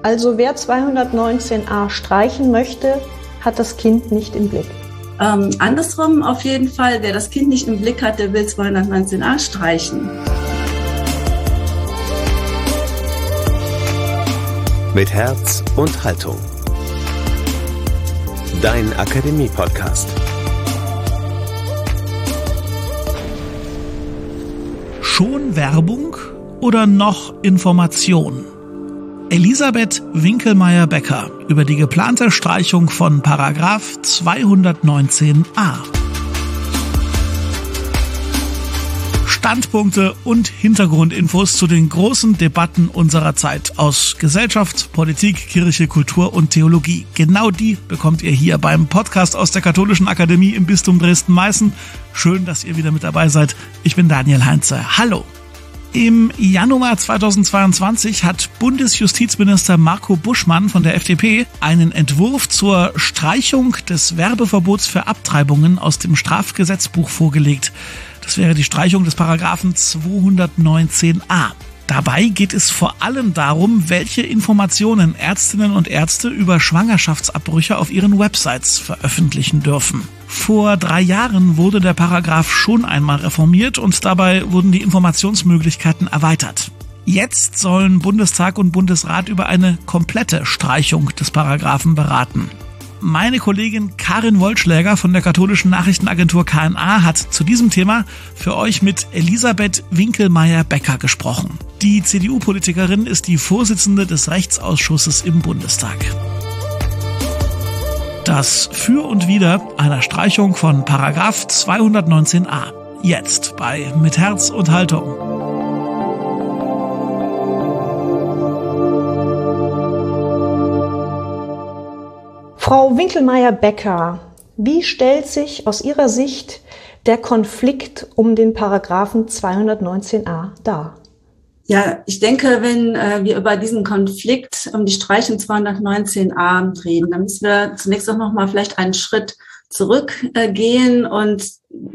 Also wer 219a streichen möchte, hat das Kind nicht im Blick. Andersrum auf jeden Fall, wer das Kind nicht im Blick hat, der will 219a streichen. Mit Herz und Haltung. Dein Akademie-Podcast. Schon Werbung oder noch Information? Elisabeth Winkelmeier-Becker über die geplante Streichung von Paragraph 219a. Standpunkte und Hintergrundinfos zu den großen Debatten unserer Zeit aus Gesellschaft, Politik, Kirche, Kultur und Theologie. Genau die bekommt ihr hier beim Podcast aus der Katholischen Akademie im Bistum Dresden-Meißen. Schön, dass ihr wieder mit dabei seid. Ich bin Daniel Heinze. Hallo! Im Januar 2022 hat Bundesjustizminister Marco Buschmann von der FDP einen Entwurf zur Streichung des Werbeverbots für Abtreibungen aus dem Strafgesetzbuch vorgelegt. Das wäre die Streichung des Paragraphen 219a. Dabei geht es vor allem darum, welche Informationen Ärztinnen und Ärzte über Schwangerschaftsabbrüche auf ihren Websites veröffentlichen dürfen. Vor 3 Jahren wurde der Paragraph schon einmal reformiert und dabei wurden die Informationsmöglichkeiten erweitert. Jetzt sollen Bundestag und Bundesrat über eine komplette Streichung des Paragraphen beraten. Meine Kollegin Karin Wollschläger von der katholischen Nachrichtenagentur KNA hat zu diesem Thema für euch mit Elisabeth Winkelmeier-Becker gesprochen. Die CDU-Politikerin ist die Vorsitzende des Rechtsausschusses im Bundestag. Das Für und Wider einer Streichung von Paragraph 219a. Jetzt bei Mit Herz und Haltung. Frau Winkelmeier-Becker, wie stellt sich aus Ihrer Sicht der Konflikt um den Paragraphen 219a dar? Ja, ich denke, wenn wir über diesen Konflikt um die Streichung 219a reden, dann müssen wir zunächst auch noch mal vielleicht einen Schritt zurückgehen und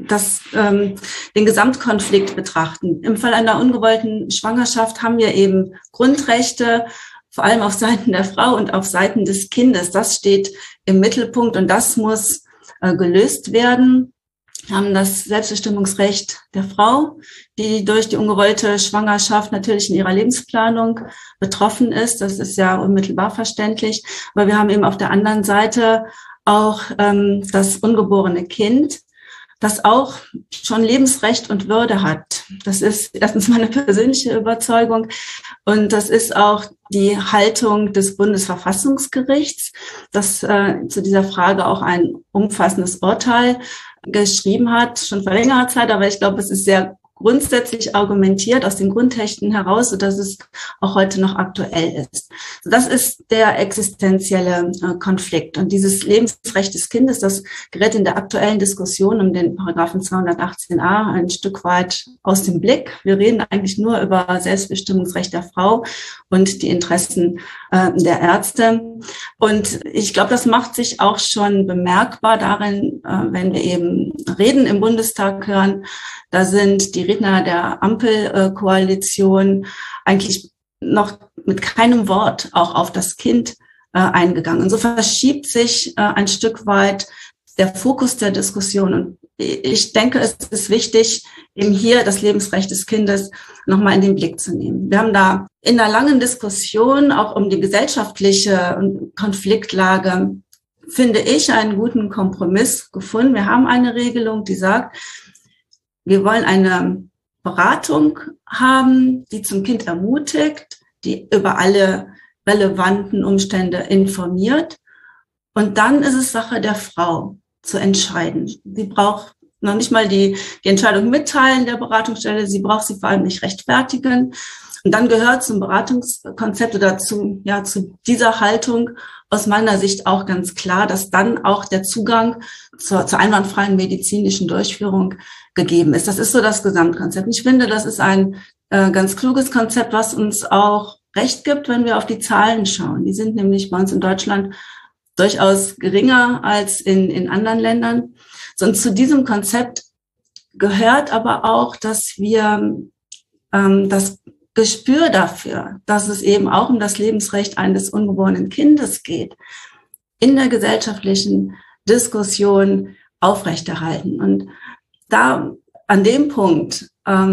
den Gesamtkonflikt betrachten. Im Fall einer ungewollten Schwangerschaft haben wir eben Grundrechte, vor allem auf Seiten der Frau und auf Seiten des Kindes. Das steht im Mittelpunkt und das muss gelöst werden. Wir haben das Selbstbestimmungsrecht der Frau, die durch die ungewollte Schwangerschaft natürlich in ihrer Lebensplanung betroffen ist. Das ist ja unmittelbar verständlich. Aber wir haben eben auf der anderen Seite auch das ungeborene Kind, das auch schon Lebensrecht und Würde hat. Das ist erstens meine persönliche Überzeugung und das ist auch die Haltung des Bundesverfassungsgerichts, das zu dieser Frage auch ein umfassendes Urteil geschrieben hat, schon vor längerer Zeit, aber ich glaube, es ist sehr grundsätzlich argumentiert aus den Grundrechten heraus, sodass es auch heute noch aktuell ist. Das ist der existenzielle Konflikt. Und dieses Lebensrecht des Kindes, das gerät in der aktuellen Diskussion um den Paragraphen 218a ein Stück weit aus dem Blick. Wir reden eigentlich nur über Selbstbestimmungsrecht der Frau und die Interessen der Ärzte. Und ich glaube, das macht sich auch schon bemerkbar darin, wenn wir eben Reden im Bundestag hören. Da sind die Redner der Ampelkoalition eigentlich noch mit keinem Wort auch auf das Kind eingegangen. Und so verschiebt sich ein Stück weit der Fokus der Diskussion. Und ich denke, es ist wichtig, eben hier das Lebensrecht des Kindes nochmal in den Blick zu nehmen. Wir haben da in einer langen Diskussion auch um die gesellschaftliche Konfliktlage, finde ich, einen guten Kompromiss gefunden. Wir haben eine Regelung, die sagt, wir wollen eine Beratung haben, die zum Kind ermutigt, die über alle relevanten Umstände informiert. Und dann ist es Sache der Frau zu entscheiden. Sie braucht noch nicht mal die Entscheidung mitteilen der Beratungsstelle. Sie braucht sie vor allem nicht rechtfertigen. Und dann gehört zum Beratungskonzept oder zu dieser Haltung aus meiner Sicht auch ganz klar, dass dann auch der Zugang zur einwandfreien medizinischen Durchführung gegeben ist. Das ist so das Gesamtkonzept. Ich finde, das ist ein ganz kluges Konzept, was uns auch Recht gibt, wenn wir auf die Zahlen schauen. Die sind nämlich bei uns in Deutschland durchaus geringer als in anderen Ländern. Und zu diesem Konzept gehört aber auch, dass wir das Gespür dafür, dass es eben auch um das Lebensrecht eines ungeborenen Kindes geht, in der gesellschaftlichen Diskussion aufrechterhalten. Und da an dem Punkt,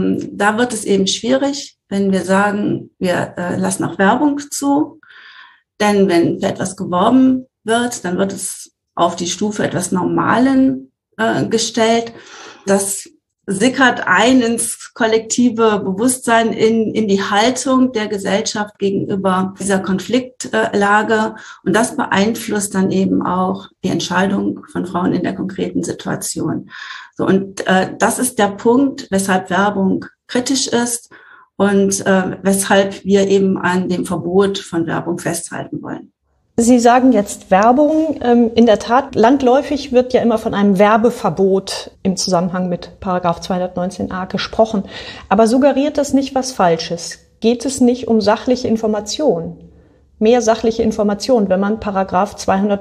da wird es eben schwierig, wenn wir sagen, wir lassen auch Werbung zu. Denn wenn für etwas geworben wird, dann wird es auf die Stufe etwas Normalen gestellt. Das sickert ein ins kollektive Bewusstsein, in die Haltung der Gesellschaft gegenüber dieser Konfliktlage. Und das beeinflusst dann eben auch die Entscheidung von Frauen in der konkreten Situation. So, und das ist der Punkt, weshalb Werbung kritisch ist und weshalb wir eben an dem Verbot von Werbung festhalten wollen. Sie sagen jetzt Werbung. In der Tat, landläufig wird ja immer von einem Werbeverbot im Zusammenhang mit Paragraph 219a gesprochen. Aber suggeriert das nicht was Falsches? Geht es nicht um sachliche Information? Mehr sachliche Information, wenn man Paragraph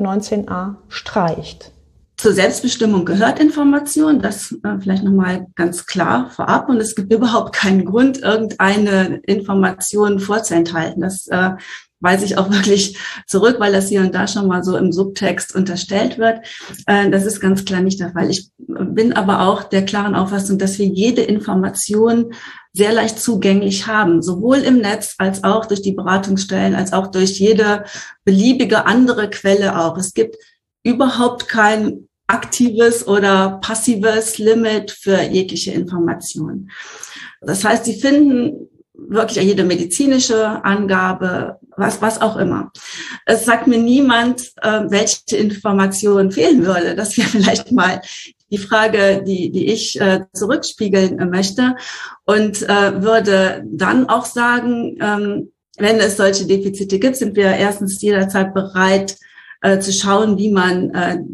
219a streicht? Zur Selbstbestimmung gehört Information, das vielleicht nochmal ganz klar vorab. Und es gibt überhaupt keinen Grund, irgendeine Information vorzuenthalten. Das weise ich auch wirklich zurück, weil das hier und da schon mal so im Subtext unterstellt wird. Das ist ganz klar nicht der Fall. Ich bin aber auch der klaren Auffassung, dass wir jede Information sehr leicht zugänglich haben, sowohl im Netz als auch durch die Beratungsstellen, als auch durch jede beliebige andere Quelle auch. Es gibt überhaupt kein aktives oder passives Limit für jegliche Information. Das heißt, Sie finden wirklich jede medizinische Angabe, was auch immer. Es sagt mir niemand, welche Information fehlen würde. Das wäre vielleicht mal die Frage, die ich zurückspiegeln möchte, und würde dann auch sagen, wenn es solche Defizite gibt, sind wir erstens jederzeit bereit zu schauen, wie man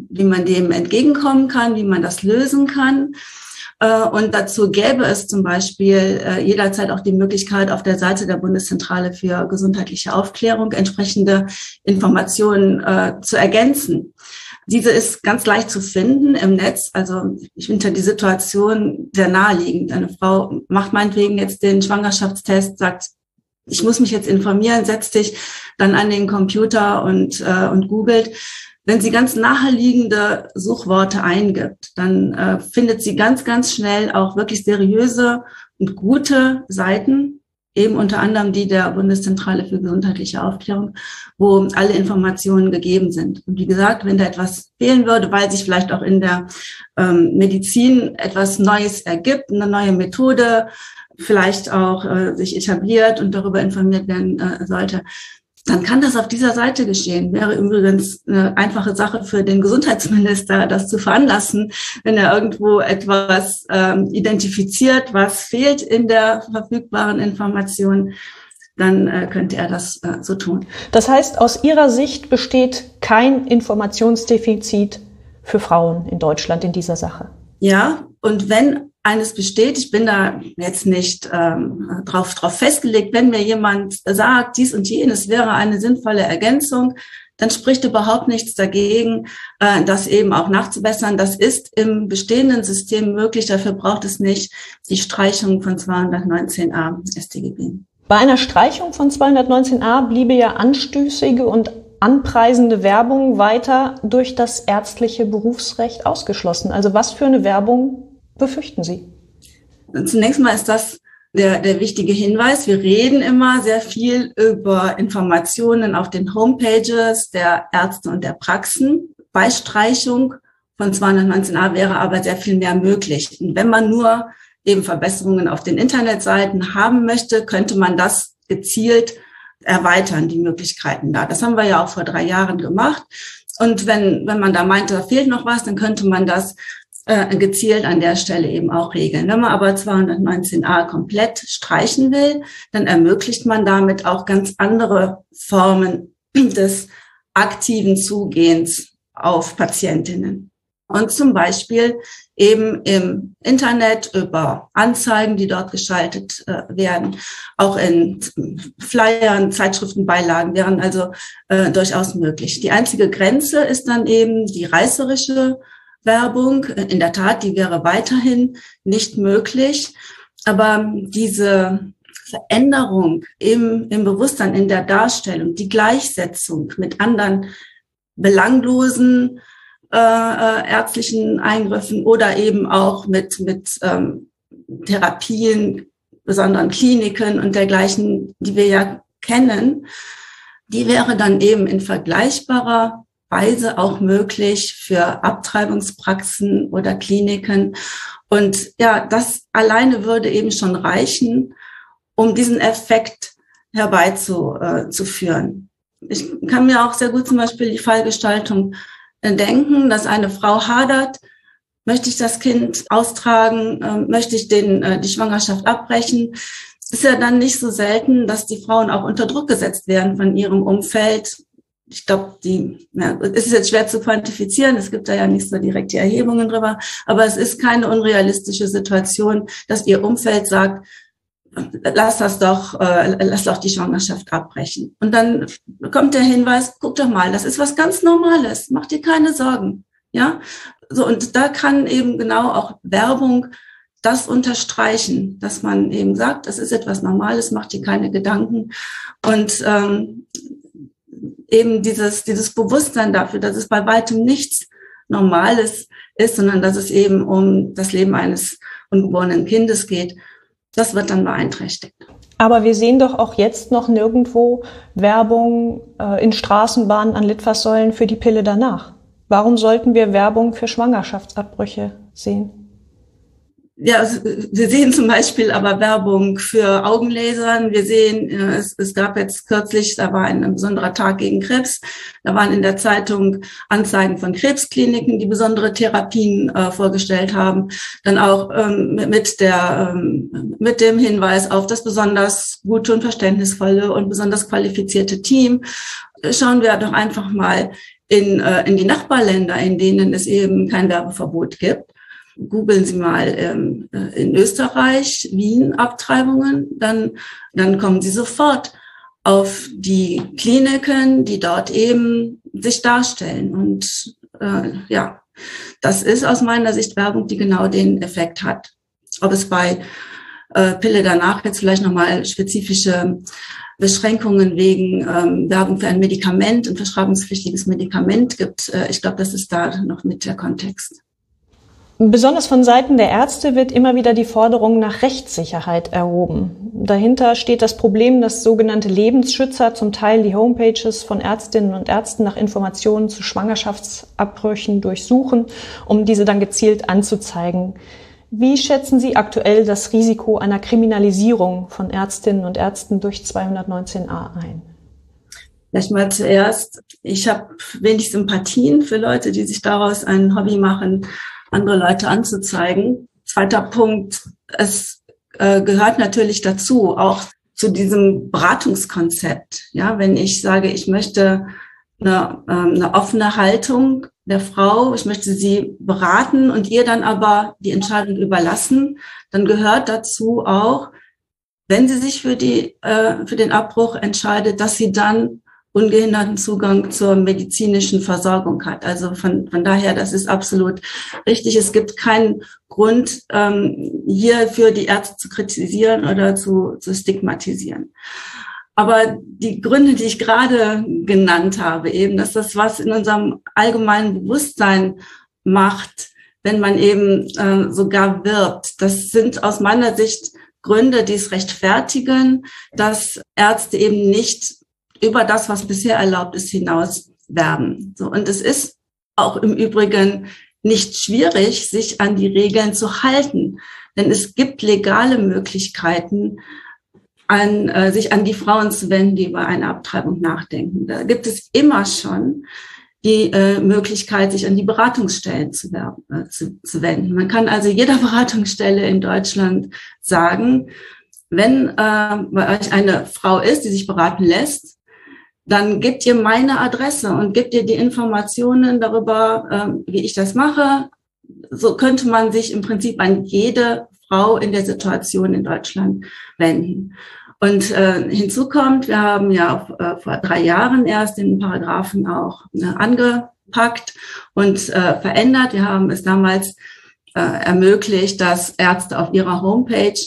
dem entgegenkommen kann, wie man das lösen kann. Und dazu gäbe es zum Beispiel jederzeit auch die Möglichkeit, auf der Seite der Bundeszentrale für gesundheitliche Aufklärung entsprechende Informationen zu ergänzen. Diese ist ganz leicht zu finden im Netz. Also ich finde die Situation sehr naheliegend. Eine Frau macht meinetwegen jetzt den Schwangerschaftstest, sagt, ich muss mich jetzt informieren, setzt sich dann an den Computer und googelt. Wenn sie ganz naheliegende Suchworte eingibt, dann findet sie ganz, ganz schnell auch wirklich seriöse und gute Seiten, eben unter anderem die der Bundeszentrale für gesundheitliche Aufklärung, wo alle Informationen gegeben sind. Und wie gesagt, wenn da etwas fehlen würde, weil sich vielleicht auch in der Medizin etwas Neues ergibt, eine neue Methode vielleicht auch sich etabliert und darüber informiert werden sollte, dann kann das auf dieser Seite geschehen. Wäre übrigens eine einfache Sache für den Gesundheitsminister, das zu veranlassen, wenn er irgendwo etwas identifiziert, was fehlt in der verfügbaren Information, dann könnte er das so tun. Das heißt, aus Ihrer Sicht besteht kein Informationsdefizit für Frauen in Deutschland in dieser Sache? Ja, und wenn eines besteht, ich bin da jetzt nicht drauf festgelegt, wenn mir jemand sagt, dies und jenes wäre eine sinnvolle Ergänzung, dann spricht überhaupt nichts dagegen, das eben auch nachzubessern. Das ist im bestehenden System möglich, dafür braucht es nicht die Streichung von 219a StGB. Bei einer Streichung von 219a bliebe ja anstößige und anpreisende Werbung weiter durch das ärztliche Berufsrecht ausgeschlossen. Also was für eine Werbung befürchten Sie? Zunächst mal ist das der wichtige Hinweis. Wir reden immer sehr viel über Informationen auf den Homepages der Ärzte und der Praxen. Bei Streichung von 219a wäre aber sehr viel mehr möglich. Und wenn man nur eben Verbesserungen auf den Internetseiten haben möchte, könnte man das gezielt erweitern, die Möglichkeiten da. Das haben wir ja auch vor 3 Jahren gemacht. Und wenn man da meinte, da fehlt noch was, dann könnte man das gezielt an der Stelle eben auch regeln. Wenn man aber 219a komplett streichen will, dann ermöglicht man damit auch ganz andere Formen des aktiven Zugehens auf Patientinnen. Und zum Beispiel eben im Internet über Anzeigen, die dort geschaltet werden, auch in Flyern, Zeitschriftenbeilagen wären also durchaus möglich. Die einzige Grenze ist dann eben die reißerische Werbung. In der Tat, die wäre weiterhin nicht möglich. Aber diese Veränderung im Bewusstsein, in der Darstellung, die Gleichsetzung mit anderen belanglosen ärztlichen Eingriffen oder eben auch mit Therapien, besonderen Kliniken und dergleichen, die wir ja kennen, die wäre dann eben in vergleichbarer Weise auch möglich für Abtreibungspraxen oder Kliniken. Und ja, das alleine würde eben schon reichen, um diesen Effekt herbeizuführen. Ich kann mir auch sehr gut zum Beispiel die Fallgestaltung denken, dass eine Frau hadert, möchte ich das Kind austragen, möchte ich die Schwangerschaft abbrechen. Es ist ja dann nicht so selten, dass die Frauen auch unter Druck gesetzt werden von ihrem Umfeld. Ich glaube, es ist jetzt schwer zu quantifizieren, es gibt da ja nicht so direkt die Erhebungen drüber, aber es ist keine unrealistische Situation, dass ihr Umfeld sagt, lass doch die Schwangerschaft abbrechen. Und dann kommt der Hinweis, guck doch mal, das ist was ganz Normales, mach dir keine Sorgen, ja? So, und da kann eben genau auch Werbung das unterstreichen, dass man eben sagt, das ist etwas Normales, mach dir keine Gedanken. Und eben dieses Bewusstsein dafür, dass es bei weitem nichts Normales ist, sondern dass es eben um das Leben eines ungeborenen Kindes geht, das wird dann beeinträchtigt. Aber wir sehen doch auch jetzt noch nirgendwo Werbung in Straßenbahnen an Litfaßsäulen für die Pille danach. Warum sollten wir Werbung für Schwangerschaftsabbrüche sehen? Ja, also wir sehen zum Beispiel aber Werbung für Augenlasern. Wir sehen, es gab jetzt kürzlich, da war ein besonderer Tag gegen Krebs. Da waren in der Zeitung Anzeigen von Krebskliniken, die besondere Therapien vorgestellt haben. Dann auch mit dem Hinweis auf das besonders gute und verständnisvolle und besonders qualifizierte Team. Schauen wir doch einfach mal in die Nachbarländer, in denen es eben kein Werbeverbot gibt. Googeln Sie mal in Österreich, Wien, Abtreibungen, dann kommen Sie sofort auf die Kliniken, die dort eben sich darstellen. Und ja, das ist aus meiner Sicht Werbung, die genau den Effekt hat. Ob es bei Pille danach jetzt vielleicht nochmal spezifische Beschränkungen wegen Werbung für ein Medikament, ein verschreibungspflichtiges Medikament gibt, ich glaube, das ist da noch mit der Kontext. Besonders von Seiten der Ärzte wird immer wieder die Forderung nach Rechtssicherheit erhoben. Dahinter steht das Problem, dass sogenannte Lebensschützer zum Teil die Homepages von Ärztinnen und Ärzten nach Informationen zu Schwangerschaftsabbrüchen durchsuchen, um diese dann gezielt anzuzeigen. Wie schätzen Sie aktuell das Risiko einer Kriminalisierung von Ärztinnen und Ärzten durch 219a ein? Vielleicht mal zuerst, ich habe wenig Sympathien für Leute, die sich daraus ein Hobby machen, andere Leute anzuzeigen. Zweiter Punkt, es gehört natürlich dazu, auch zu diesem Beratungskonzept. Ja, wenn ich sage, ich möchte eine offene Haltung der Frau, ich möchte sie beraten und ihr dann aber die Entscheidung überlassen, dann gehört dazu auch, wenn sie sich für den Abbruch entscheidet, dass sie dann ungehinderten Zugang zur medizinischen Versorgung hat. Also von daher, das ist absolut richtig. Es gibt keinen Grund, hier für die Ärzte zu kritisieren oder zu stigmatisieren. Aber die Gründe, die ich gerade genannt habe, eben, dass das was in unserem allgemeinen Bewusstsein macht, wenn man eben sogar wirbt, das sind aus meiner Sicht Gründe, die es rechtfertigen, dass Ärzte eben nicht über das, was bisher erlaubt ist, hinaus werben. So, und es ist auch im Übrigen nicht schwierig, sich an die Regeln zu halten, denn es gibt legale Möglichkeiten, sich an die Frauen zu wenden, die über eine Abtreibung nachdenken. Da gibt es immer schon die Möglichkeit, sich an die Beratungsstellen zu wenden. Man kann also jeder Beratungsstelle in Deutschland sagen, wenn bei euch eine Frau ist, die sich beraten lässt, dann gebt ihr meine Adresse und gebt ihr die Informationen darüber, wie ich das mache. So könnte man sich im Prinzip an jede Frau in der Situation in Deutschland wenden. Und hinzu kommt, wir haben ja vor 3 Jahren erst den Paragraphen auch angepackt und verändert. Wir haben es damals ermöglicht, dass Ärzte auf ihrer Homepage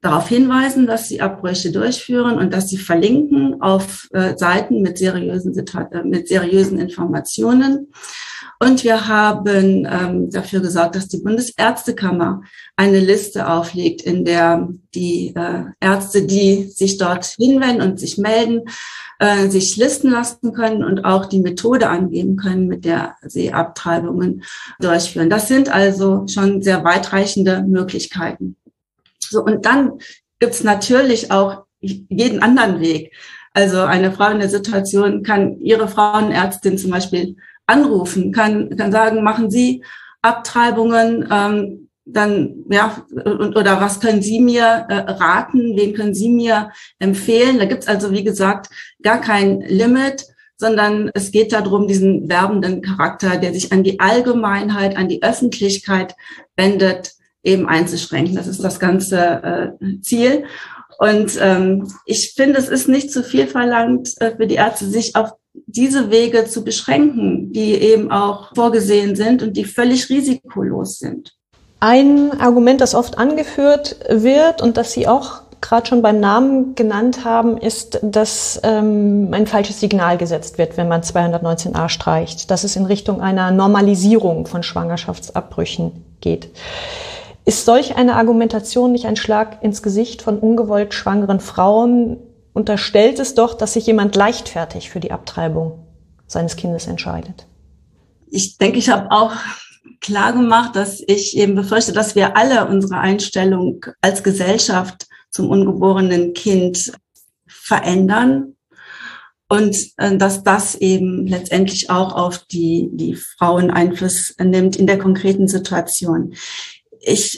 darauf hinweisen, dass sie Abbrüche durchführen und dass sie verlinken auf Seiten mit seriösen Informationen. Und wir haben dafür gesorgt, dass die Bundesärztekammer eine Liste auflegt, in der die Ärzte, die sich dort hinwenden und sich melden, sich listen lassen können und auch die Methode angeben können, mit der sie Abtreibungen durchführen. Das sind also schon sehr weitreichende Möglichkeiten. So, und dann gibt's natürlich auch jeden anderen Weg. Also eine Frau in der Situation kann ihre Frauenärztin zum Beispiel anrufen, kann sagen, machen Sie Abtreibungen, dann oder was können Sie mir raten, wen können Sie mir empfehlen? Da gibt's also, wie gesagt, gar kein Limit, sondern es geht darum, diesen werbenden Charakter, der sich an die Allgemeinheit, an die Öffentlichkeit wendet, eben einzuschränken. Das ist das ganze Ziel. Und ich finde, es ist nicht zu viel verlangt für die Ärzte, sich auf diese Wege zu beschränken, die eben auch vorgesehen sind und die völlig risikolos sind. Ein Argument, das oft angeführt wird und das Sie auch gerade schon beim Namen genannt haben, ist, dass ein falsches Signal gesetzt wird, wenn man 219a streicht, dass es in Richtung einer Normalisierung von Schwangerschaftsabbrüchen geht. Ist solch eine Argumentation nicht ein Schlag ins Gesicht von ungewollt schwangeren Frauen? Unterstellt es doch, dass sich jemand leichtfertig für die Abtreibung seines Kindes entscheidet. Ich denke, ich habe auch klar gemacht, dass ich eben befürchte, dass wir alle unsere Einstellung als Gesellschaft zum ungeborenen Kind verändern und dass das eben letztendlich auch auf die Frauen Einfluss nimmt in der konkreten Situation. Ich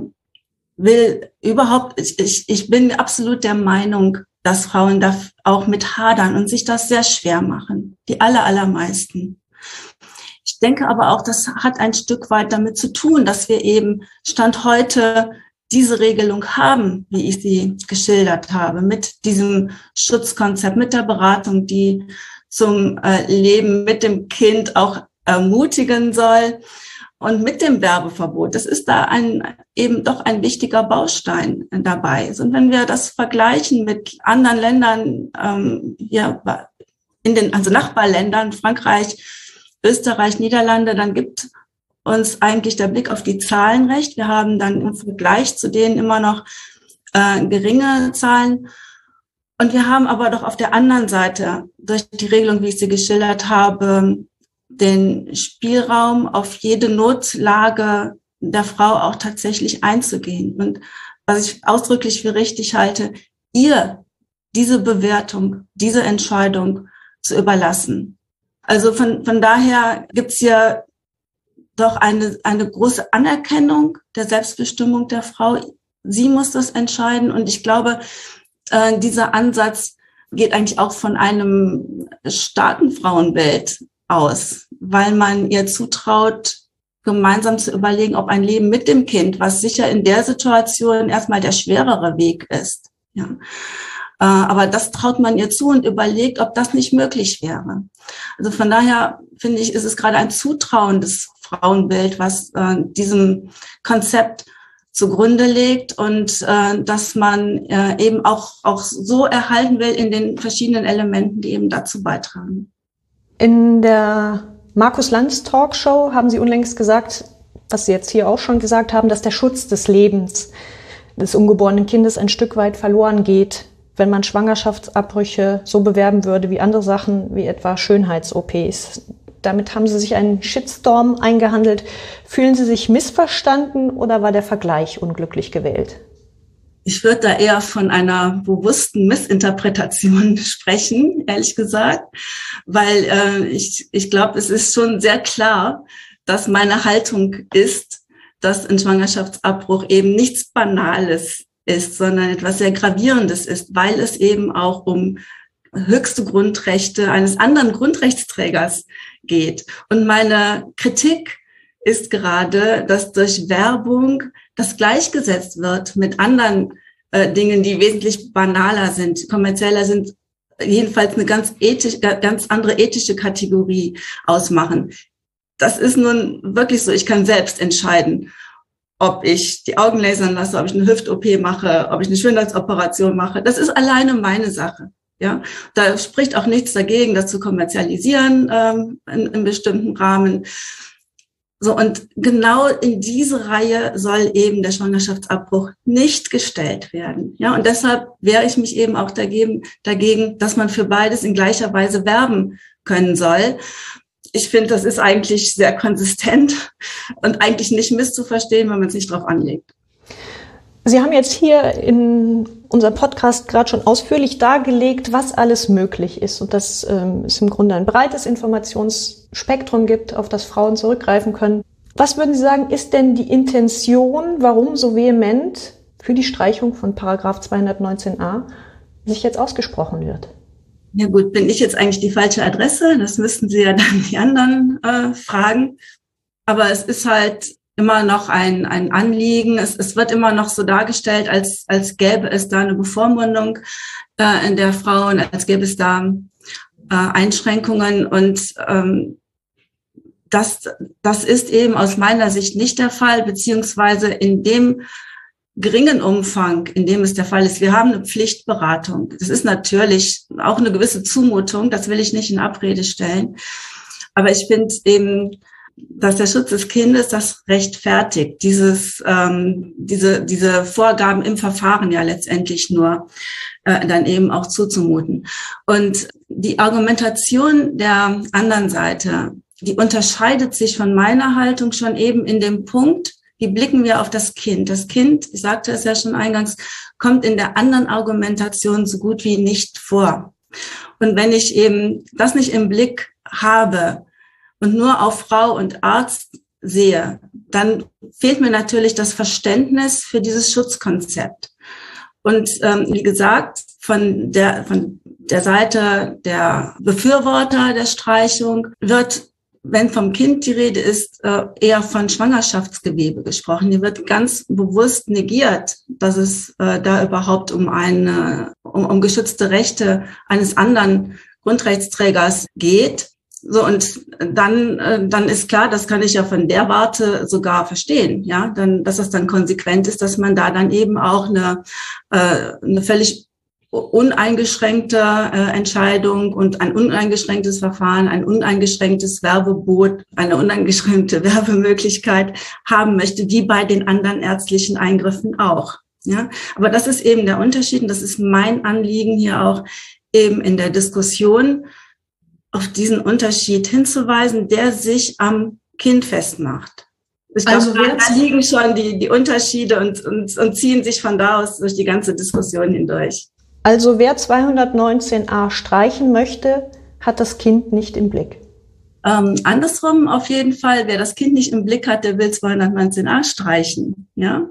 bin absolut der Meinung, dass Frauen da auch mit hadern und sich das sehr schwer machen. Die allermeisten. Ich denke aber auch, das hat ein Stück weit damit zu tun, dass wir eben Stand heute diese Regelung haben, wie ich sie geschildert habe, mit diesem Schutzkonzept, mit der Beratung, die zum Leben mit dem Kind auch ermutigen soll. Und mit dem Werbeverbot, das ist da eben doch ein wichtiger Baustein dabei. Und wenn wir das vergleichen mit anderen Ländern, also Nachbarländern, Frankreich, Österreich, Niederlande, dann gibt uns eigentlich der Blick auf die Zahlen recht. Wir haben dann im Vergleich zu denen immer noch geringe Zahlen. Und wir haben aber doch auf der anderen Seite durch die Regelung, wie ich sie geschildert habe, den Spielraum, auf jede Notlage der Frau auch tatsächlich einzugehen. Und was ich ausdrücklich für richtig halte, ihr diese Bewertung, diese Entscheidung zu überlassen. Also von daher gibt's hier doch eine große Anerkennung der Selbstbestimmung der Frau. Sie muss das entscheiden. Und ich glaube, dieser Ansatz geht eigentlich auch von einem starken Frauenbild aus, weil man ihr zutraut, gemeinsam zu überlegen, ob ein Leben mit dem Kind, was sicher in der Situation erstmal der schwerere Weg ist. Ja. Aber das traut man ihr zu und überlegt, ob das nicht möglich wäre. Also von daher finde ich, ist es gerade ein zutrauendes Frauenbild, was diesem Konzept zugrunde legt und dass man eben auch so erhalten will in den verschiedenen Elementen, die eben dazu beitragen. In der Markus Lanz Talkshow haben Sie unlängst gesagt, was Sie jetzt hier auch schon gesagt haben, dass der Schutz des Lebens des ungeborenen Kindes ein Stück weit verloren geht, wenn man Schwangerschaftsabbrüche so bewerben würde wie andere Sachen, wie etwa Schönheits-OPs. Damit haben Sie sich einen Shitstorm eingehandelt. Fühlen Sie sich missverstanden oder war der Vergleich unglücklich gewählt? Ich würde da eher von einer bewussten Missinterpretation sprechen, ehrlich gesagt, weil ich glaube, es ist schon sehr klar, dass meine Haltung ist, dass ein Schwangerschaftsabbruch eben nichts Banales ist, sondern etwas sehr Gravierendes ist, weil es eben auch um höchste Grundrechte eines anderen Grundrechtsträgers geht. Und meine Kritik ist gerade, dass durch Werbung das gleichgesetzt wird mit anderen Dingen, die wesentlich banaler sind, kommerzieller sind, jedenfalls eine ganz andere ethische Kategorie ausmachen. Das ist nun wirklich so. Ich kann selbst entscheiden, ob ich die Augen lasern lasse, ob ich eine Hüft-OP mache, ob ich eine Schönheitsoperation mache. Das ist alleine meine Sache. Ja, da spricht auch nichts dagegen, das zu kommerzialisieren in bestimmten Rahmen. So, und genau in diese Reihe soll eben der Schwangerschaftsabbruch nicht gestellt werden. Ja, und deshalb wehre ich mich eben auch dagegen, dass man für beides in gleicher Weise werben können soll. Ich finde, das ist eigentlich sehr konsistent und eigentlich nicht misszuverstehen, wenn man es nicht drauf anlegt. Sie haben jetzt hier in unserem Podcast gerade schon ausführlich dargelegt, was alles möglich ist und dass es im Grunde ein breites Informationsspektrum gibt, auf das Frauen zurückgreifen können. Was würden Sie sagen, ist denn die Intention, warum so vehement für die Streichung von Paragraph 219a sich jetzt ausgesprochen wird? Ja gut, bin ich jetzt eigentlich die falsche Adresse? Das müssten Sie ja dann die anderen fragen. Aber es ist halt immer noch ein Anliegen. Es wird immer noch so dargestellt, als gäbe es da eine Bevormundung in der Frauen, als gäbe es da Einschränkungen. Und das ist eben aus meiner Sicht nicht der Fall, beziehungsweise in dem geringen Umfang, in dem es der Fall ist. Wir haben eine Pflichtberatung. Das ist natürlich auch eine gewisse Zumutung, das will ich nicht in Abrede stellen. Aber ich finde eben, dass der Schutz des Kindes das rechtfertigt, diese Vorgaben im Verfahren ja letztendlich nur dann eben auch zuzumuten. Und die Argumentation der anderen Seite, die unterscheidet sich von meiner Haltung schon eben in dem Punkt, wie blicken wir auf das Kind? Das Kind, ich sagte es ja schon eingangs, kommt in der anderen Argumentation so gut wie nicht vor. Und wenn ich eben das nicht im Blick habe und nur auf Frau und Arzt sehe, dann fehlt mir natürlich das Verständnis für dieses Schutzkonzept. Und wie gesagt, von der Seite der Befürworter der Streichung wird, wenn vom Kind die Rede ist, eher von Schwangerschaftsgewebe gesprochen. Hier wird ganz bewusst negiert, dass es da überhaupt um geschützte Rechte eines anderen Grundrechtsträgers geht. So, und dann ist klar, das kann ich ja von der Warte sogar verstehen, ja, dass es dann konsequent ist, dass man da dann eben auch eine völlig uneingeschränkte Entscheidung und ein uneingeschränktes Verfahren, ein uneingeschränktes Werbebot, eine uneingeschränkte Werbemöglichkeit haben möchte, wie bei den anderen ärztlichen Eingriffen auch. Ja, aber das ist eben der Unterschied und das ist mein Anliegen hier auch eben in der Diskussion, auf diesen Unterschied hinzuweisen, der sich am Kind festmacht. Ich glaube, da liegen schon die Unterschiede und ziehen sich von da aus durch die ganze Diskussion hindurch. Also wer 219a streichen möchte, hat das Kind nicht im Blick. Andersrum auf jeden Fall, wer das Kind nicht im Blick hat, der will 219a streichen. Ja,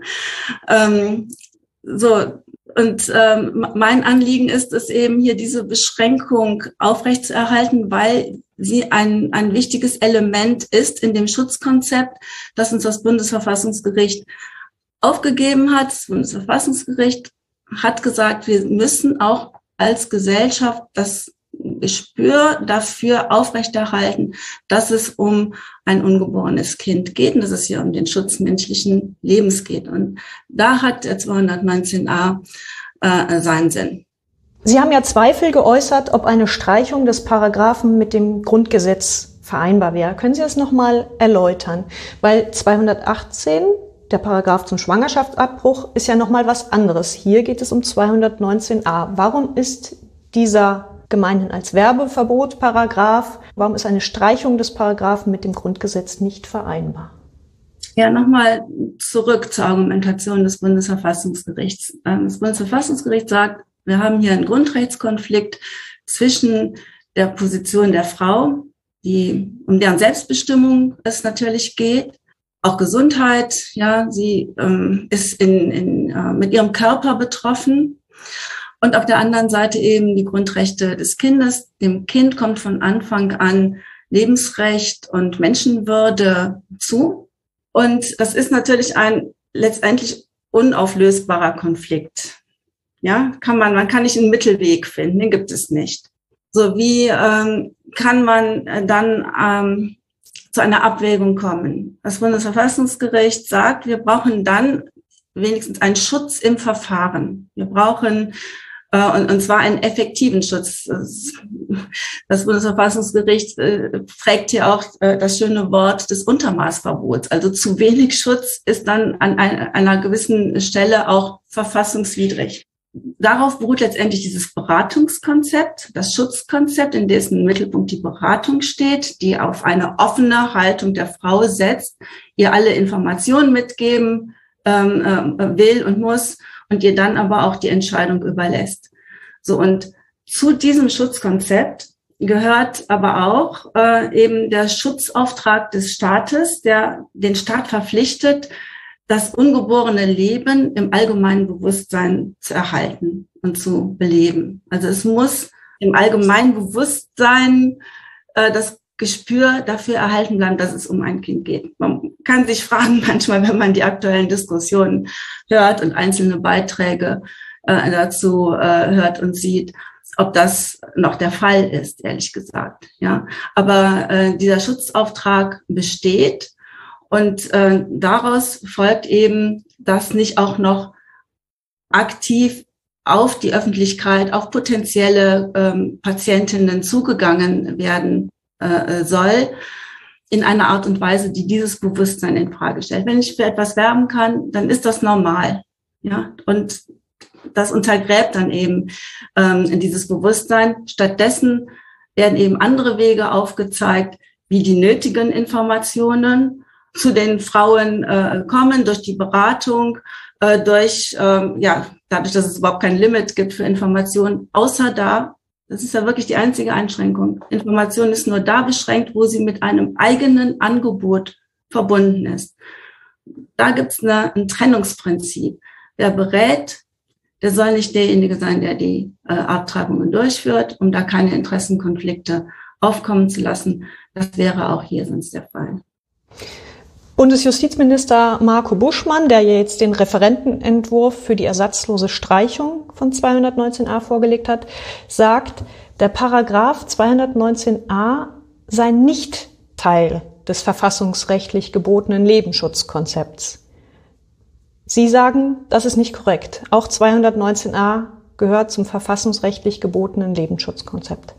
Und mein Anliegen ist es eben, hier diese Beschränkung aufrechtzuerhalten, weil sie ein wichtiges Element ist in dem Schutzkonzept, das uns das Bundesverfassungsgericht aufgegeben hat. Das Bundesverfassungsgericht hat gesagt, wir müssen auch als Gesellschaft das Gespür dafür aufrechterhalten, dass es um ein ungeborenes Kind geht und dass es hier um den Schutz menschlichen Lebens geht. Und da hat der 219a seinen Sinn. Sie haben ja Zweifel geäußert, ob eine Streichung des Paragraphen mit dem Grundgesetz vereinbar wäre. Können Sie das nochmal erläutern? Weil 218, der Paragraph zum Schwangerschaftsabbruch, ist ja nochmal was anderes. Hier geht es um 219a. Warum ist dieser gemeinhin als Werbeverbot Paragraph, warum ist eine Streichung des Paragraphen mit dem Grundgesetz nicht vereinbar? Ja, nochmal zurück zur Argumentation des Bundesverfassungsgerichts. Das Bundesverfassungsgericht sagt, wir haben hier einen Grundrechtskonflikt zwischen der Position der Frau, um deren Selbstbestimmung es natürlich geht, auch Gesundheit, ja, sie ist mit ihrem Körper betroffen. Und auf der anderen Seite eben die Grundrechte des Kindes. Dem Kind kommt von Anfang an Lebensrecht und Menschenwürde zu. Und das ist natürlich ein letztendlich unauflösbarer Konflikt. Ja, man kann nicht einen Mittelweg finden, den gibt es nicht. So wie kann man dann zu einer Abwägung kommen. Das Bundesverfassungsgericht sagt, wir brauchen dann wenigstens einen Schutz im Verfahren. Wir brauchen und zwar einen effektiven Schutz. Das Bundesverfassungsgericht trägt hier auch das schöne Wort des Untermaßverbots. Also zu wenig Schutz ist dann an einer gewissen Stelle auch verfassungswidrig. Darauf beruht letztendlich dieses Beratungskonzept, das Schutzkonzept, in dessen Mittelpunkt die Beratung steht, die auf eine offene Haltung der Frau setzt, ihr alle Informationen mitgeben will und muss und ihr dann aber auch die Entscheidung überlässt. So, und zu diesem Schutzkonzept gehört aber auch eben der Schutzauftrag des Staates, der den Staat verpflichtet, das ungeborene Leben im allgemeinen Bewusstsein zu erhalten und zu beleben. Also es muss im allgemeinen Bewusstsein das Gespür dafür erhalten bleiben, dass es um ein Kind geht. Man kann sich fragen manchmal, wenn man die aktuellen Diskussionen hört und einzelne Beiträge dazu hört und sieht, ob das noch der Fall ist, ehrlich gesagt. Ja, aber dieser Schutzauftrag besteht und daraus folgt eben, dass nicht auch noch aktiv auf die Öffentlichkeit, auf potenzielle Patientinnen zugegangen werden soll, in einer Art und Weise, die dieses Bewusstsein in Frage stellt. Wenn ich für etwas werben kann, dann ist das normal, ja, und das untergräbt dann eben dieses Bewusstsein. Stattdessen werden eben andere Wege aufgezeigt, wie die nötigen Informationen zu den Frauen kommen, durch die Beratung, dadurch, dass es überhaupt kein Limit gibt für Informationen, außer das ist ja wirklich die einzige Einschränkung. Information ist nur da beschränkt, wo sie mit einem eigenen Angebot verbunden ist. Da gibt es ein Trennungsprinzip. Wer berät, der soll nicht derjenige sein, der die Abtreibungen durchführt, um da keine Interessenkonflikte aufkommen zu lassen. Das wäre auch hier sonst der Fall. Bundesjustizminister Marco Buschmann, der jetzt den Referentenentwurf für die ersatzlose Streichung von 219a vorgelegt hat, sagt, der Paragraph 219a sei nicht Teil des verfassungsrechtlich gebotenen Lebensschutzkonzepts. Sie sagen, das ist nicht korrekt. Auch 219a gehört zum verfassungsrechtlich gebotenen Lebensschutzkonzept.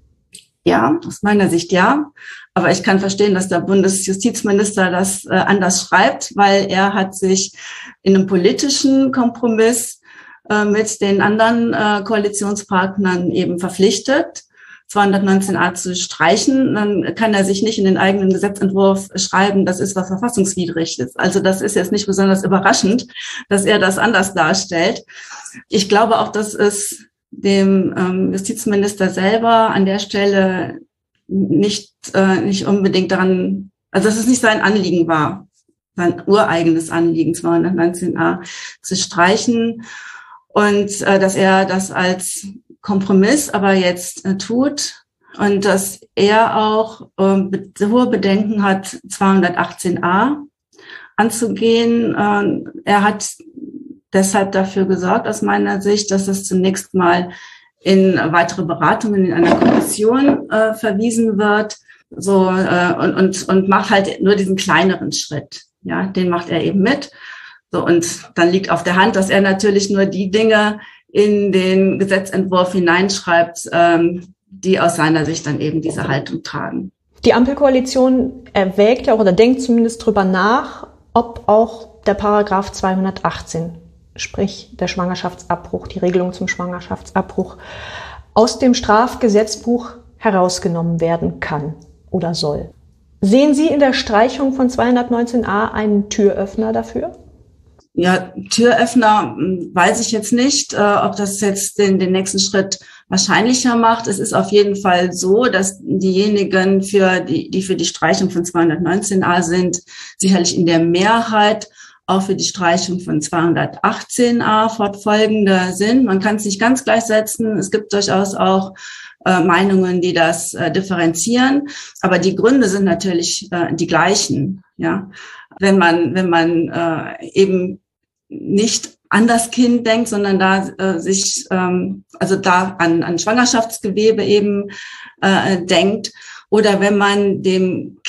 Ja, aus meiner Sicht ja. Aber ich kann verstehen, dass der Bundesjustizminister das anders schreibt, weil er hat sich in einem politischen Kompromiss mit den anderen Koalitionspartnern eben verpflichtet, 219a zu streichen. Dann kann er sich nicht in den eigenen Gesetzentwurf schreiben, das ist was verfassungswidrig ist. Also das ist jetzt nicht besonders überraschend, dass er das anders darstellt. Ich glaube auch, dass es dem Justizminister selber an der Stelle nicht unbedingt daran, also dass es nicht sein Anliegen war, sein ureigenes Anliegen, 219a zu streichen und dass er das als Kompromiss aber jetzt tut und dass er auch hohe Bedenken hat, 218a anzugehen. Er hat deshalb dafür gesorgt, aus meiner Sicht, dass es zunächst mal in weitere Beratungen in einer Kommission verwiesen wird, so und macht halt nur diesen kleineren Schritt. Ja, den macht er eben mit. So, und dann liegt auf der Hand, dass er natürlich nur die Dinge in den Gesetzentwurf hineinschreibt, die aus seiner Sicht dann eben diese Haltung tragen. Die Ampelkoalition erwägt ja auch oder denkt zumindest drüber nach, ob auch der Paragraph 218, sprich der Schwangerschaftsabbruch, die Regelung zum Schwangerschaftsabbruch, aus dem Strafgesetzbuch herausgenommen werden kann oder soll. Sehen Sie in der Streichung von 219a einen Türöffner dafür? Ja, Türöffner weiß ich jetzt nicht, ob das jetzt den nächsten Schritt wahrscheinlicher macht. Es ist auf jeden Fall so, dass diejenigen, die für die Streichung von 219a sind, sicherlich in der Mehrheit auch für die Streichung von 218a fortfolgende sind. Man kann es nicht ganz gleichsetzen. Es gibt durchaus auch Meinungen, die das differenzieren. Aber die Gründe sind natürlich die gleichen. Ja, wenn man eben nicht an das Kind denkt, sondern da sich da an Schwangerschaftsgewebe eben denkt Oder wenn man dem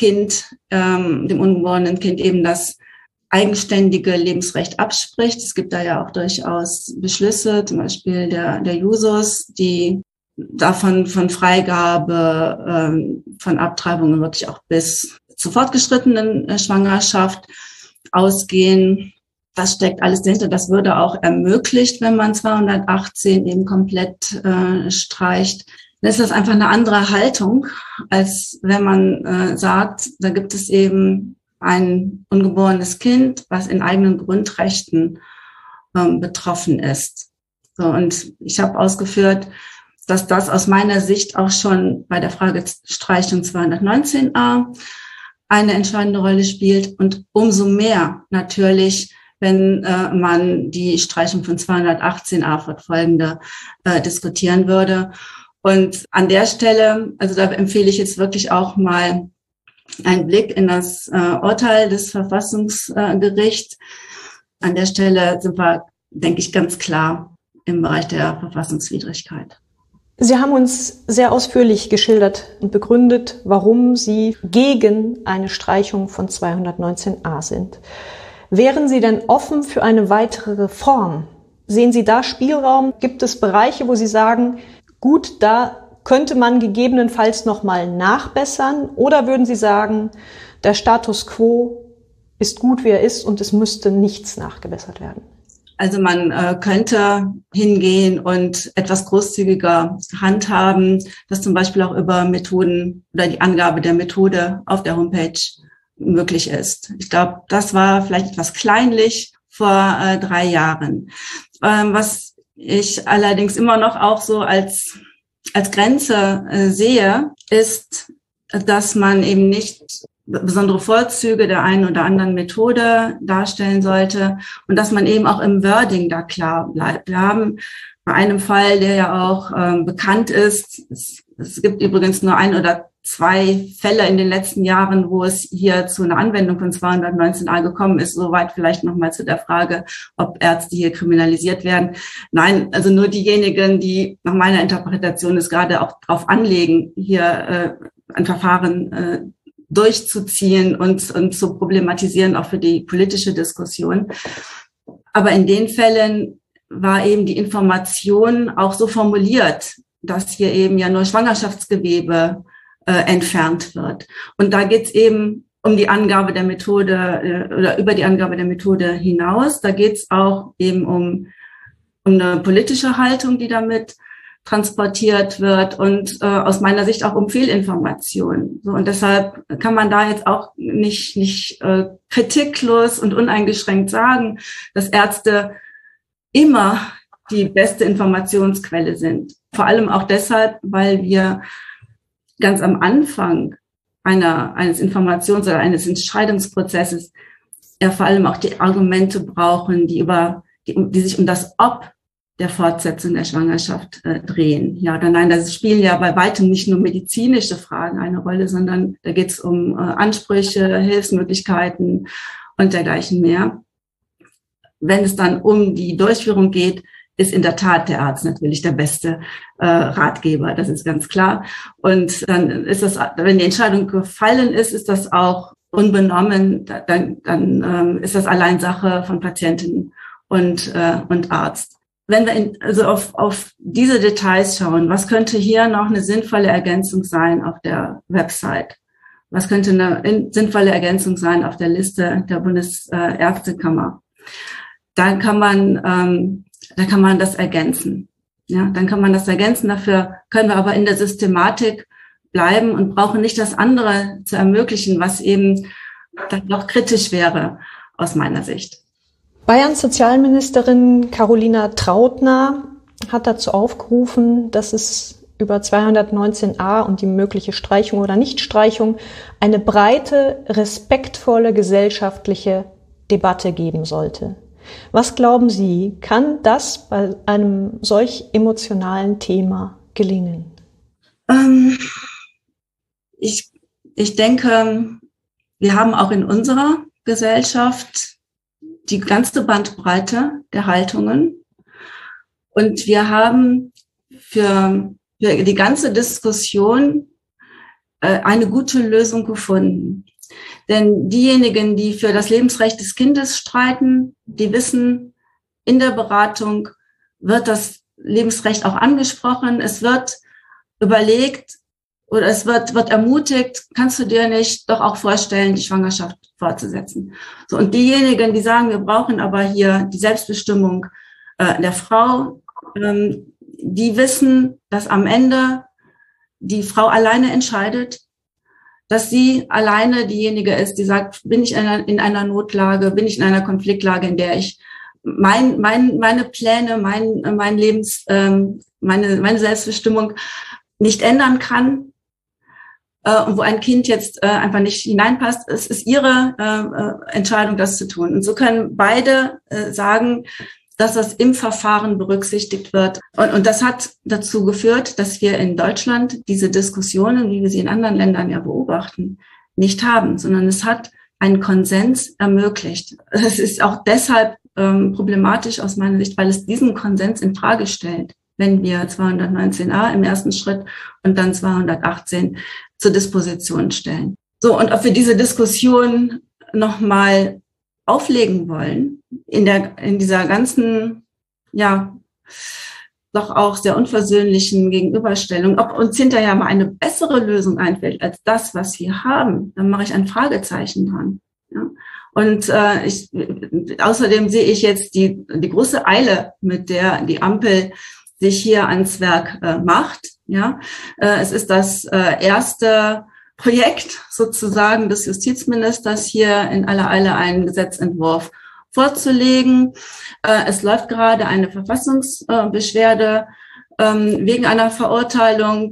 ungeborenen Kind eben das eigenständige Lebensrecht abspricht. Es gibt da ja auch durchaus Beschlüsse, zum Beispiel der Jusos, die davon von Freigabe von Abtreibungen wirklich auch bis zur fortgeschrittenen Schwangerschaft ausgehen. Das steckt alles dahinter. Das würde auch ermöglicht, wenn man 218 eben komplett streicht. Dann ist das einfach eine andere Haltung, als wenn man sagt, da gibt es eben ein ungeborenes Kind, was in eigenen Grundrechten betroffen ist. So, und ich habe ausgeführt, dass das aus meiner Sicht auch schon bei der Frage Streichung 219a eine entscheidende Rolle spielt und umso mehr natürlich, wenn man die Streichung von 218a fortfolgende diskutieren würde. Und an der Stelle, also da empfehle ich jetzt wirklich auch mal einen Blick in das Urteil des Verfassungsgerichts. An der Stelle sind wir, denke ich, ganz klar im Bereich der Verfassungswidrigkeit. Sie haben uns sehr ausführlich geschildert und begründet, warum Sie gegen eine Streichung von 219a sind. Wären Sie denn offen für eine weitere Reform? Sehen Sie da Spielraum? Gibt es Bereiche, wo Sie sagen, gut, da könnte man gegebenenfalls nochmal nachbessern? Oder würden Sie sagen, der Status quo ist gut, wie er ist und es müsste nichts nachgebessert werden? Also man könnte hingehen und etwas großzügiger handhaben, dass zum Beispiel auch über Methoden oder die Angabe der Methode auf der Homepage möglich ist. Ich glaube, das war vielleicht etwas kleinlich vor 3 Jahren. Was ich allerdings immer noch auch so als Grenze sehe, ist, dass man eben nicht besondere Vorzüge der einen oder anderen Methode darstellen sollte und dass man eben auch im Wording da klar bleibt. Wir haben bei einem Fall, der ja auch bekannt ist, es gibt übrigens nur 1 oder 2 Fälle in den letzten Jahren, wo es hier zu einer Anwendung von 219a gekommen ist. Soweit vielleicht nochmal zu der Frage, ob Ärzte hier kriminalisiert werden. Nein, also nur diejenigen, die nach meiner Interpretation es gerade auch darauf anlegen, hier ein Verfahren durchzuziehen und zu problematisieren, auch für die politische Diskussion. Aber in den Fällen war eben die Information auch so formuliert, dass hier eben ja nur Schwangerschaftsgewebe entfernt wird. Und da geht es eben um die Angabe der Methode oder über die Angabe der Methode hinaus. Da geht es auch eben um eine politische Haltung, die damit transportiert wird und aus meiner Sicht auch um Fehlinformation. So, und deshalb kann man da jetzt auch nicht kritiklos und uneingeschränkt sagen, dass Ärzte immer die beste Informationsquelle sind. Vor allem auch deshalb, weil wir ganz am Anfang eines Informations- oder eines Entscheidungsprozesses ja vor allem auch die Argumente brauchen, die sich um das Ob der Fortsetzung der Schwangerschaft drehen. Ja oder nein, das spielen ja bei weitem nicht nur medizinische Fragen eine Rolle, sondern da geht es um Ansprüche, Hilfsmöglichkeiten und dergleichen mehr. Wenn es dann um die Durchführung geht, ist in der Tat der Arzt natürlich der beste Ratgeber, das ist ganz klar. Und dann ist das, wenn die Entscheidung gefallen ist, ist das auch unbenommen, dann ist das allein Sache von Patientin und Arzt. Wenn wir also auf diese Details schauen, was könnte hier noch eine sinnvolle Ergänzung sein auf der Website? Was könnte eine sinnvolle Ergänzung sein auf der Liste der Bundesärztekammer? Dann kann man das ergänzen. Ja, dann kann man das ergänzen. Dafür können wir aber in der Systematik bleiben und brauchen nicht das andere zu ermöglichen, was eben dann noch kritisch wäre aus meiner Sicht. Bayerns Sozialministerin Carolina Trautner hat dazu aufgerufen, dass es über 219a und die mögliche Streichung oder Nichtstreichung eine breite, respektvolle gesellschaftliche Debatte geben sollte. Was glauben Sie, kann das bei einem solch emotionalen Thema gelingen? Ich denke, wir haben auch in unserer Gesellschaft die ganze Bandbreite der Haltungen. Und wir haben für die ganze Diskussion eine gute Lösung gefunden. Denn diejenigen, die für das Lebensrecht des Kindes streiten, die wissen, in der Beratung wird das Lebensrecht auch angesprochen. Es wird überlegt oder es wird ermutigt, kannst du dir nicht doch auch vorstellen, die Schwangerschaft fortzusetzen. So, und diejenigen, die sagen, wir brauchen aber hier die Selbstbestimmung der Frau, die wissen, dass am Ende die Frau alleine entscheidet, dass sie alleine diejenige ist, die sagt, bin ich in einer Notlage, bin ich in einer Konfliktlage, in der ich meine Pläne, meine Selbstbestimmung nicht ändern kann, und wo ein Kind jetzt einfach nicht hineinpasst. Es ist ihre Entscheidung, das zu tun. Und so können beide sagen, dass das im Verfahren berücksichtigt wird. Und das hat dazu geführt, dass wir in Deutschland diese Diskussionen, wie wir sie in anderen Ländern ja beobachten, nicht haben, sondern es hat einen Konsens ermöglicht. Es ist auch deshalb problematisch aus meiner Sicht, weil es diesen Konsens in Frage stellt, wenn wir 219a im ersten Schritt und dann 218 zur Disposition stellen. So, und ob wir diese Diskussion nochmal auflegen wollen, in dieser ganzen, ja, doch auch sehr unversöhnlichen Gegenüberstellung, ob uns hinterher mal eine bessere Lösung einfällt als das, was wir haben, dann mache ich ein Fragezeichen dran. Ja? Und außerdem sehe ich jetzt die große Eile, mit der die Ampel sich hier ans Werk macht. Ja, es ist das erste Projekt sozusagen des Justizministers, hier in aller Eile einen Gesetzentwurf vorzulegen. Es läuft gerade eine Verfassungsbeschwerde wegen einer Verurteilung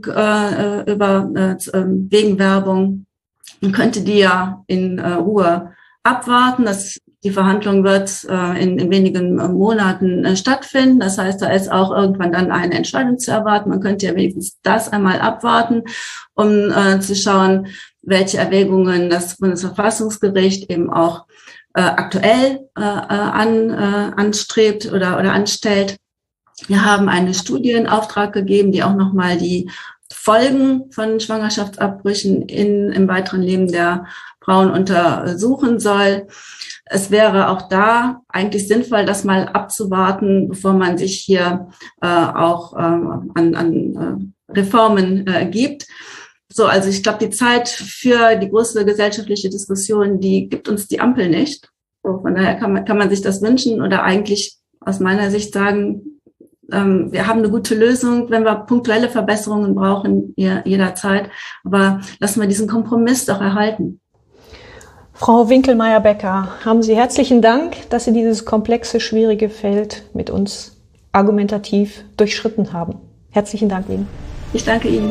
wegen Werbung. Man könnte die ja in Ruhe abwarten. Die Verhandlung wird in wenigen Monaten stattfinden. Das heißt, da ist auch irgendwann dann eine Entscheidung zu erwarten. Man könnte ja wenigstens das einmal abwarten, um zu schauen, welche Erwägungen das Bundesverfassungsgericht eben auch aktuell anstrebt oder anstellt. Wir haben eine Studie in Auftrag gegeben, die auch nochmal die Folgen von Schwangerschaftsabbrüchen im weiteren Leben der Frauen untersuchen soll. Es wäre auch da eigentlich sinnvoll, das mal abzuwarten, bevor man sich hier auch an Reformen gibt. So, also ich glaube, die Zeit für die große gesellschaftliche Diskussion, die gibt uns die Ampel nicht. So, von daher kann man sich das wünschen oder eigentlich aus meiner Sicht sagen, wir haben eine gute Lösung, wenn wir punktuelle Verbesserungen brauchen, jederzeit. Aber lassen wir diesen Kompromiss doch erhalten. Frau Winkelmeier-Becker, haben Sie herzlichen Dank, dass Sie dieses komplexe, schwierige Feld mit uns argumentativ durchschritten haben. Herzlichen Dank Ihnen. Ich danke Ihnen.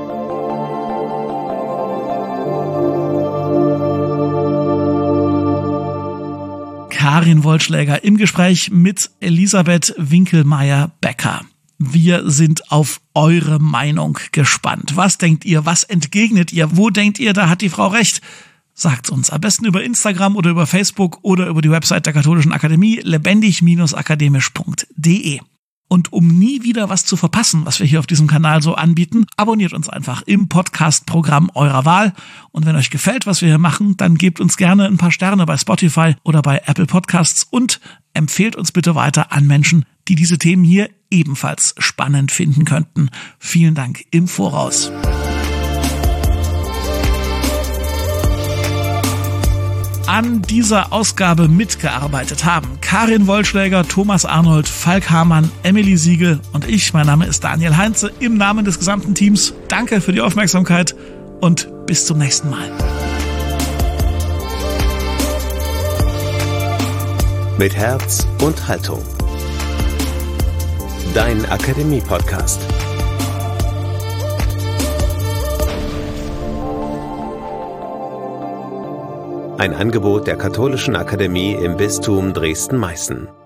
Karin Wollschläger im Gespräch mit Elisabeth Winkelmeier-Becker. Wir sind auf eure Meinung gespannt. Was denkt ihr? Was entgegnet ihr? Wo denkt ihr, da hat die Frau recht? Sagt's uns am besten über Instagram oder über Facebook oder über die Website der Katholischen Akademie lebendig-akademisch.de. Und um nie wieder was zu verpassen, was wir hier auf diesem Kanal so anbieten, abonniert uns einfach im Podcast-Programm eurer Wahl. Und wenn euch gefällt, was wir hier machen, dann gebt uns gerne ein paar Sterne bei Spotify oder bei Apple Podcasts und empfehlt uns bitte weiter an Menschen, die diese Themen hier ebenfalls spannend finden könnten. Vielen Dank im Voraus. An dieser Ausgabe mitgearbeitet haben Karin Wollschläger, Thomas Arnold, Falk Hamann, Emily Siegel und ich. Mein Name ist Daniel Heinze. Im Namen des gesamten Teams danke für die Aufmerksamkeit und bis zum nächsten Mal. Mit Herz und Haltung. Dein Akademie-Podcast. Ein Angebot der Katholischen Akademie im Bistum Dresden-Meißen.